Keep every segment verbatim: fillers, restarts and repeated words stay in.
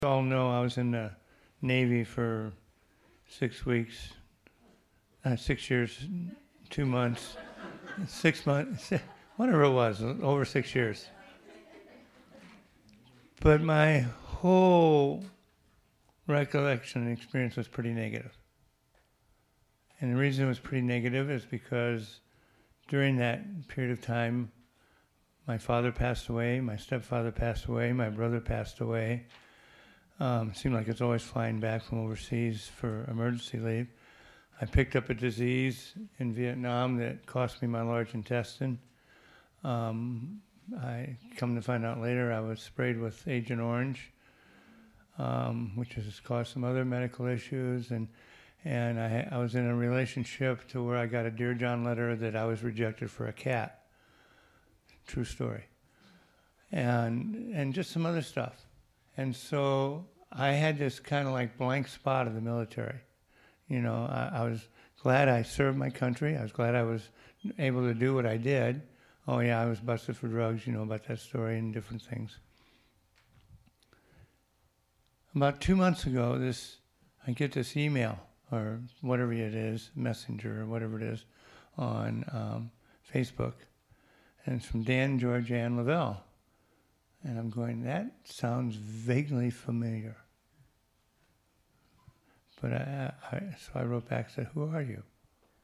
You all know I was in the Navy for six weeks, uh, six years, two months, six months, whatever it was, over six years. But my whole recollection and experience was pretty negative. And the reason it was pretty negative is because during that period of time, my father passed away, my stepfather passed away, my brother passed away. Um, it seemed like it's always flying back from overseas for emergency leave. I picked up a disease in Vietnam that cost me my large intestine. Um, I come to find out later I was sprayed with Agent Orange, um, which has caused some other medical issues. And and I, I was in a relationship to where I got a Dear John letter that I was rejected for a cat. True story. And and just some other stuff. And so I had this kind of like blank spot of the military. You know, I, I was glad I served my country. I was glad I was able to do what I did. Oh yeah, I was busted for drugs, you know about that story and different things. About two months ago, this I get this email, or whatever it is, Messenger or whatever it is, on um, Facebook. And it's from Dan, George, Ann Lavelle. And I'm going, that sounds vaguely familiar. But I, I, so I wrote back and said, who are you?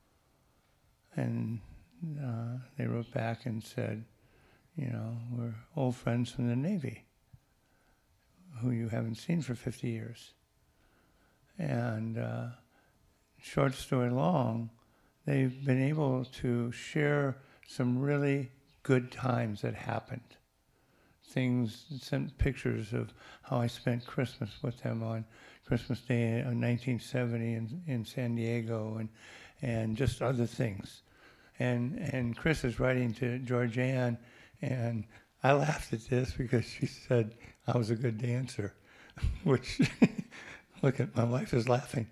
And uh, they wrote back and said, you know, we're old friends from the Navy, who you haven't seen for fifty years. And uh, short story long, they've been able to share some really good times that happened. Things, sent pictures of how I spent Christmas with them on Christmas Day of nineteen seventy in, in San Diego, and and just other things. And and Chris is writing to Georgianne, and I laughed at this because she said I was a good dancer, which, look at my wife is laughing.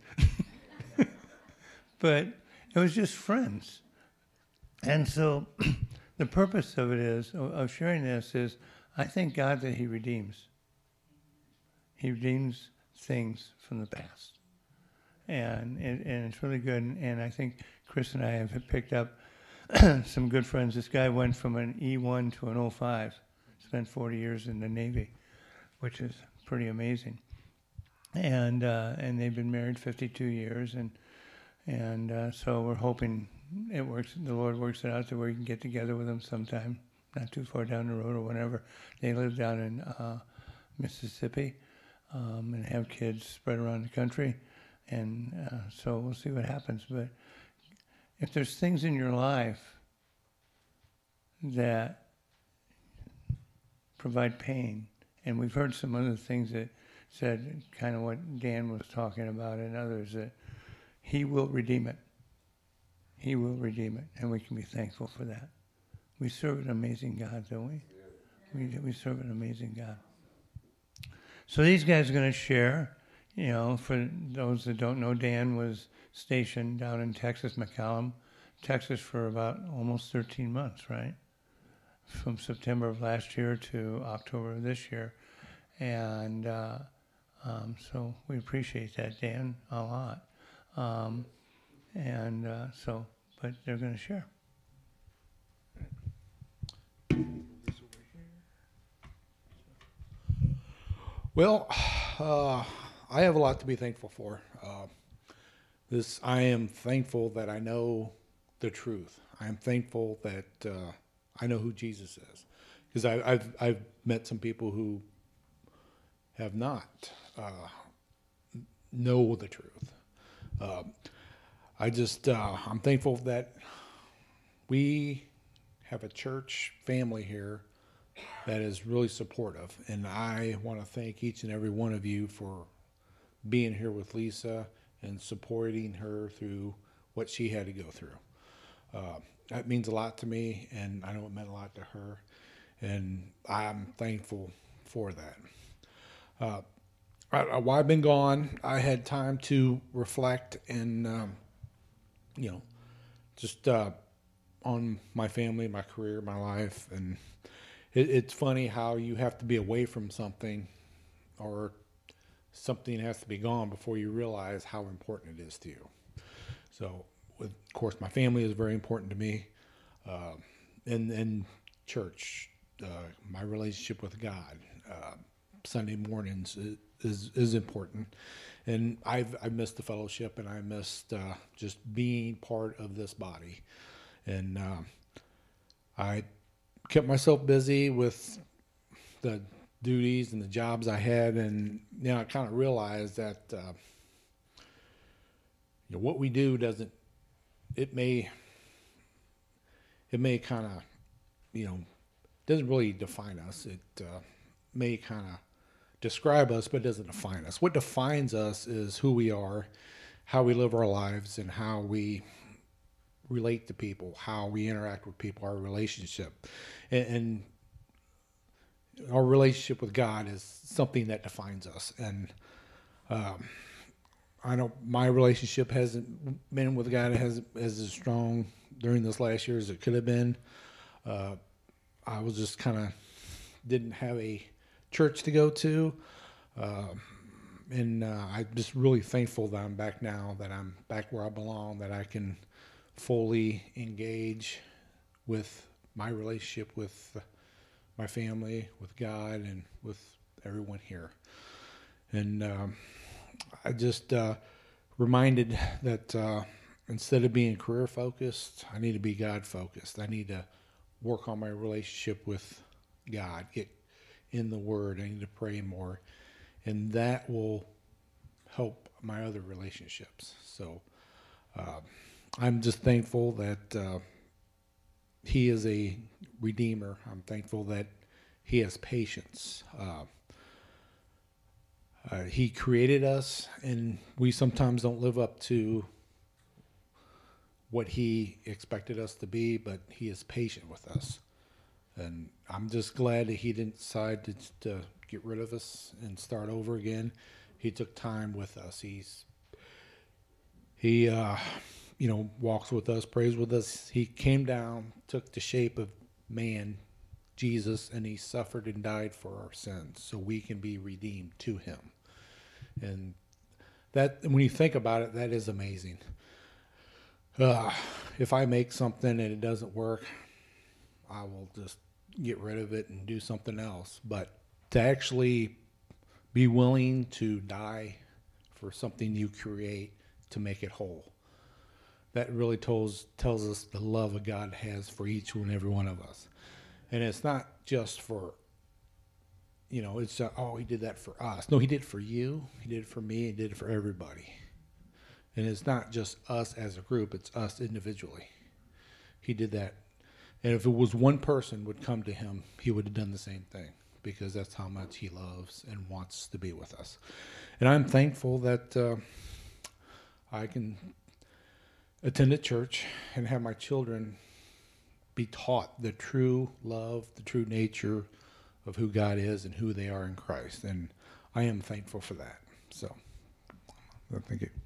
But it was just friends. And so the purpose of it is, of sharing this is, I thank God that he redeems. He redeems things from the past. And it, and it's really good. And, and I think Chris and I have picked up some good friends. This guy went from an E one to an oh five, spent forty years in the Navy, which is pretty amazing. And uh, and they've been married fifty-two years. And, and uh, so we're hoping it works. The Lord works it out to where we can get together with them sometime. Not too far down the road or whatever. They live down in uh, Mississippi um, and have kids spread around the country. And uh, so we'll see what happens. But if there's things in your life that provide pain, and we've heard some other things that said kind of what Dan was talking about and others, that he will redeem it. He will redeem it, and we can be thankful for that. We serve an amazing God, don't we? We we serve an amazing God. So these guys are going to share, you know, for those that don't know, Dan was stationed down in Texas, McAllen, Texas for about almost thirteen months, right? From September of last year to October of this year. And uh, um, so we appreciate that, Dan, a lot. Um, and uh, so, but they're going to share. Well, uh, I have a lot to be thankful for. Uh, this, I am thankful that I know the truth. I am thankful that uh, I know who Jesus is, because I've I've met some people who have not uh, know the truth. Uh, I just uh, I'm thankful that we have a church family here that is really supportive. And I want to thank each and every one of you for being here with Lisa and supporting her through what she had to go through. Uh, that means a lot to me, and I know it meant a lot to her, and I'm thankful for that. Uh, I, while I've been gone, I had time to reflect and, um, you know, just uh, on my family, my career, my life, and it, it's funny how you have to be away from something or something has to be gone before you realize how important it is to you. So, with, of course, my family is very important to me, uh, and and church, uh, my relationship with God, uh, Sunday mornings is, is is important, and I've I missed the fellowship, and I missed uh, just being part of this body, and uh, I kept myself busy with the duties and the jobs I had, and you know, I kind of realized that uh, you know, what we do doesn't. It may. It may kind of, you know, doesn't really define us. It uh, may kind of describe us, but it doesn't define us. What defines us is who we are, how we live our lives, and how we relate to people, how we interact with people, our relationship, and. and our relationship with God is something that defines us. And um, I know my relationship hasn't been with God as, as strong during this last year as it could have been. Uh, I was just kind of didn't have a church to go to. Uh, and uh, I'm just really thankful that I'm back now, that I'm back where I belong, that I can fully engage with my relationship with my family, with God, and with everyone here. And um, I just uh, reminded that uh, instead of being career focused, I need to be God focused. I need to work on my relationship with God, get in the Word. I need to pray more, and that will help my other relationships. So uh, I'm just thankful that uh, He is a redeemer. I'm thankful that He has patience. Uh, uh, he created us, and we sometimes don't live up to what He expected us to be, but He is patient with us. And I'm just glad that He didn't decide to, to get rid of us and start over again. He took time with us. He's He, uh, you know, walks with us, prays with us. He came down, took the shape of man, Jesus, and He suffered and died for our sins so we can be redeemed to Him. And that, when you think about it, that is amazing. Uh, if I make something and it doesn't work, I will just get rid of it and do something else. But to actually be willing to die for something you create to make it whole, that really tells tells us the love of God has for each and every one of us. And it's not just for, you know, it's, uh, oh, He did that for us. No, He did it for you. He did it for me. He did it for everybody. And it's not just us as a group. It's us individually. He did that. And if it was one person would come to Him, He would have done the same thing, because that's how much He loves and wants to be with us. And I'm thankful that uh, I can attend a church and have my children be taught the true love, the true nature of who God is and who they are in Christ. And I am thankful for that. So, thank you.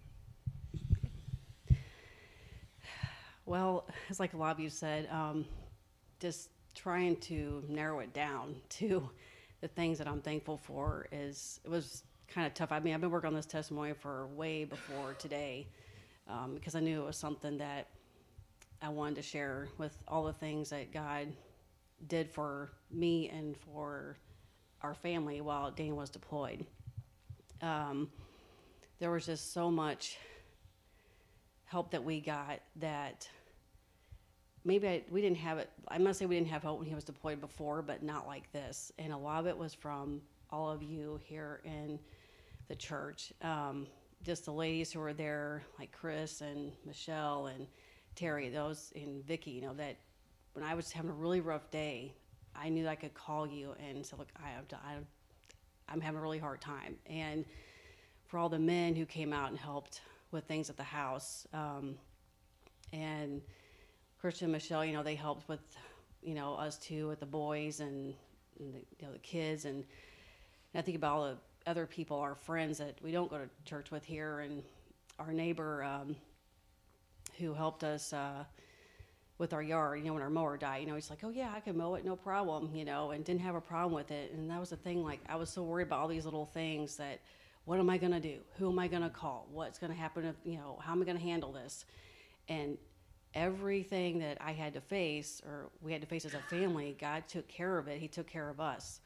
Well, it's like a lot of you said, um, just trying to narrow it down to the things that I'm thankful for is, it was kind of tough. I mean, I've been working on this testimony for way before today, um, because I knew it was something that I wanted to share with all the things that God did for me and for our family while Dane was deployed. Um, there was just so much help that we got that maybe I, we didn't have it. I must say we didn't have help when he was deployed before, but not like this. And a lot of it was from all of you here in the church. Um, just the ladies who were there, like Chris and Michelle and Terry, those, and Vicky, you know, that when I was having a really rough day, I knew I could call you and say, look, I have to, I, I'm having a really hard time. And for all the men who came out and helped with things at the house, um, and Christian and Michelle, you know, they helped with, you know, us too, with the boys and, and the, you know, the kids. And, and I think about all the other people, our friends that we don't go to church with here, and our neighbor um, who helped us uh, with our yard, you know, when our mower died, you know, he's like, oh yeah, I can mow it, no problem, you know, and didn't have a problem with it. And that was the thing, like, I was so worried about all these little things that what am I going to do? Who am I going to call? What's going to happen if, you know, how am I going to handle this? And everything that I had to face, or we had to face as a family, God took care of it. He took care of us.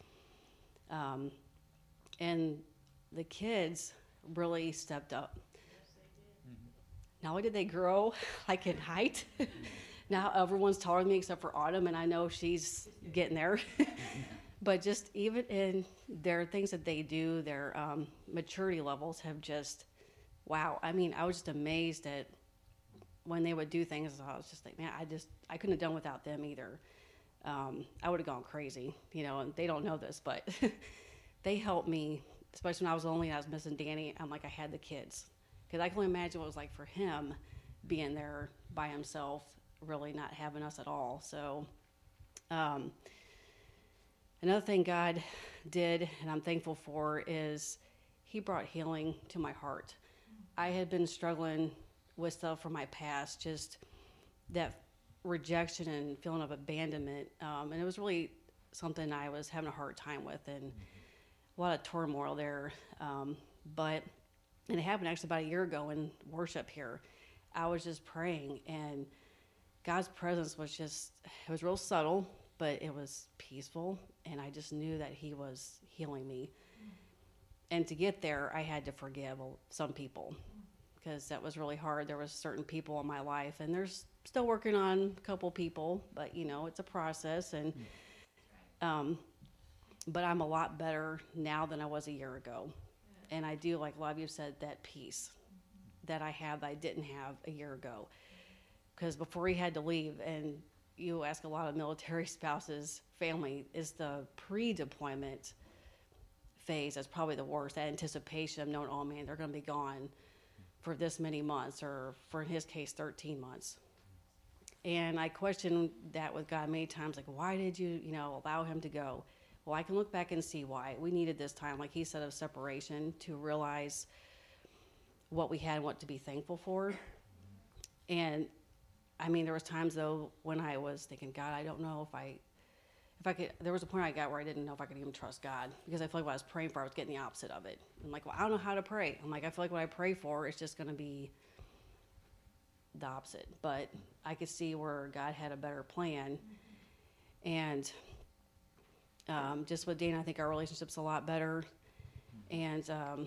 Um, and the kids really stepped up. Yes, they did. Not only did they grow like in height, now everyone's taller than me except for Autumn, and I know she's getting there. But just even in their things that they do, their um, maturity levels have just, wow. I mean, I was just amazed at when they would do things. I was just like, man, I just, I couldn't have done without them either. Um, I would have gone crazy, you know, and they don't know this, but they helped me, especially when I was lonely and I was missing Danny. I'm like, I had the kids. Because I can only imagine what it was like for him being there by himself, really not having us at all. So, um, another thing God did, and I'm thankful for, is he brought healing to my heart. I had been struggling with stuff from my past, just that rejection and feeling of abandonment. Um, and it was really something I was having a hard time with, and a lot of turmoil there. Um, but, and it happened actually about a year ago in worship here. I was just praying, and God's presence was just, it was real subtle, but it was peaceful, and I just knew that he was healing me. And to get there, I had to forgive some people, because that was really hard. There was certain people in my life, and there's still working on a couple people, but you know, it's a process. And um, but I'm a lot better now than I was a year ago. And I do, like a lot of you said, that peace that I have that I didn't have a year ago. Because before he had to leave, and you ask a lot of military spouses, family, is the pre-deployment phase that's probably the worst. That anticipation of knowing, oh man, they're going to be gone for this many months, or for in his case, thirteen months. And I questioned that with God many times, like, why did you, you know, allow him to go? Well, I can look back and see why. We needed this time, like he said, of separation to realize what we had and what to be thankful for. And I mean, there was times though when I was thinking, God, I don't know if I, if I could, there was a point I got where I didn't know if I could even trust God, because I feel like what I was praying for, I was getting the opposite of it. I'm like, well, I don't know how to pray. I'm like, I feel like what I pray for is just going to be the opposite. But I could see where God had a better plan. And um, just with Dana, I think our relationship's a lot better. And um,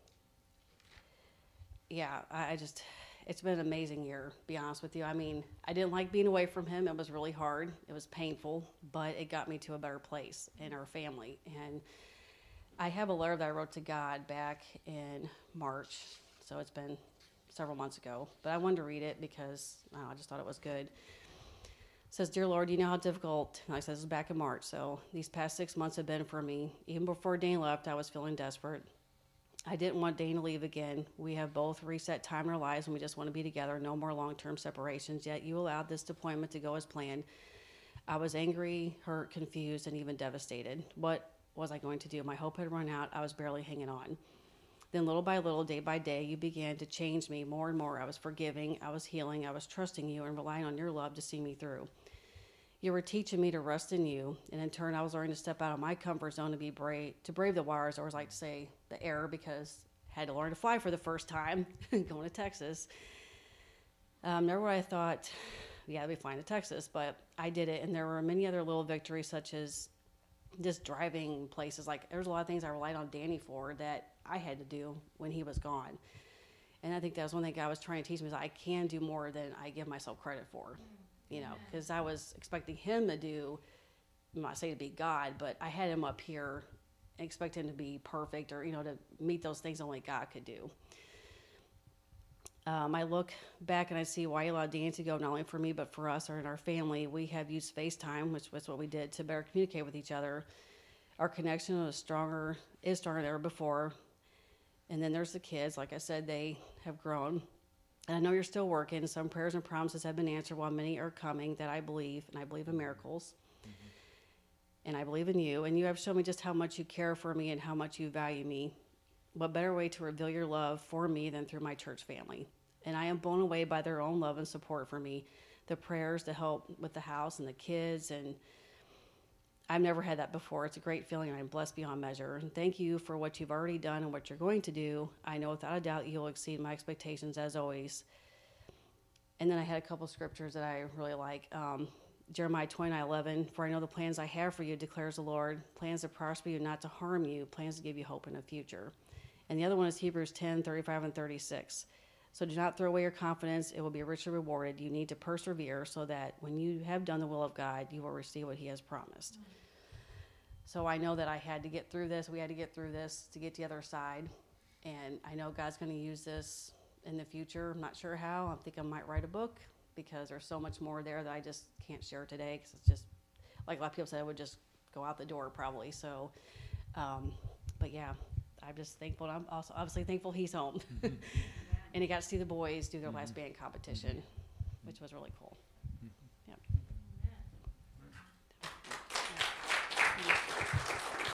yeah, I, I just, it's been an amazing year, to be honest with you. I mean, I didn't like being away from him. It was really hard. It was painful, but it got me to a better place in our family. And I have a letter that I wrote to God back in March, so it's been several months ago. But I wanted to read it because I, don't know, I just thought it was good. It says, Dear Lord, you know how difficult, like I said, this is back in March, so these past six months have been for me. Even before Dane left, I was feeling desperate. I didn't want Dane to leave again. We have both reset time in our lives, and we just want to be together. No more long-term separations. Yet you allowed this deployment to go as planned. I was angry, hurt, confused, and even devastated. What was I going to do? My hope had run out. I was barely hanging on. Then little by little, day by day, you began to change me more and more. I was forgiving, I was healing, I was trusting you and relying on your love to see me through. You were teaching me to rest in you, and in turn, I was learning to step out of my comfort zone to be brave, to brave the waters, or as I like to say, the air, because I had to learn to fly for the first time going to Texas. Um, never would I thought, yeah, I'd be flying to Texas, but I did it, and there were many other little victories, such as just driving places. Like, there was a lot of things I relied on Danny for that I had to do when he was gone. And I think that was one thing God was trying to teach me, is I can do more than I give myself credit for. You know, because I was expecting him to do, I'm not saying to be God, but I had him up here and expect him to be perfect, or, you know, to meet those things only God could do. Um, I look back and I see why he allowed Danny to go, not only for me, but for us or in our family. We have used FaceTime, which was what we did to better communicate with each other. Our connection was stronger, is stronger than ever before. And then there's the kids. Like I said, they have grown. And I know you're still working. Some prayers and promises have been answered, while many are coming, that I believe, and I believe in miracles. Mm-hmm. And I believe in you. And you have shown me just how much you care for me and how much you value me. What better way to reveal your love for me than through my church family? And I am blown away by their own love and support for me. The prayers to help with the house and the kids. And I've never had that before. It's a great feeling, and I'm blessed beyond measure. And thank you for what you've already done and what you're going to do. I know without a doubt you'll exceed my expectations as always. And then I had a couple scriptures that I really like. Um, Jeremiah twenty-nine eleven, for I know the plans I have for you, declares the Lord, plans to prosper you, not to harm you, plans to give you hope in the future. And the other one is Hebrews ten thirty-five and thirty-six. So do not throw away your confidence. It will be richly rewarded. You need to persevere so that when you have done the will of God, you will receive what he has promised. Mm-hmm. So I know that I had to get through this. We had to get through this to get to the other side. And I know God's going to use this in the future. I'm not sure how. I think I might write a book because there's so much more there that I just can't share today because it's just, like a lot of people said, it would just go out the door probably. So, um, but yeah, I'm just thankful. I'm also obviously thankful he's home. Mm-hmm. And he got to see the boys do their mm-hmm. last band competition, which was really cool.